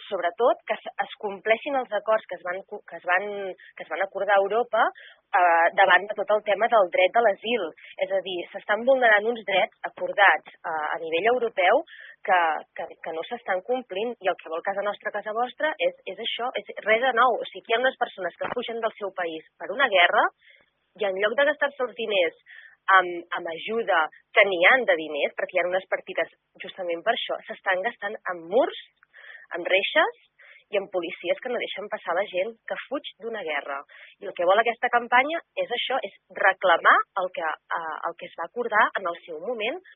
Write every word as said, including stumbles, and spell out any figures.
sobretot, que es compleixin els acords que es van, que es van, que es van acordar a Europa eh, davant de tot el tema del dret de l'asil. És a dir, s'estan vulnerant uns drets acordats eh, a nivell europeu que, que, que no s'estan complint, i el que vol casa nostra, casa vostra, és, és això, és res de nou. O sigui, hi ha unes persones que fugen del seu país per una guerra i en lloc de gastar-se els diners amb, amb ajuda que n'hi ha de diners, perquè hi ha unes partides justament per això, s'estan gastant en murs, amb reixes i amb policies que no deixen passar la gent que fuig d'una guerra. I el que vol aquesta campanya és això, és reclamar el que, eh, el que es va acordar en el seu moment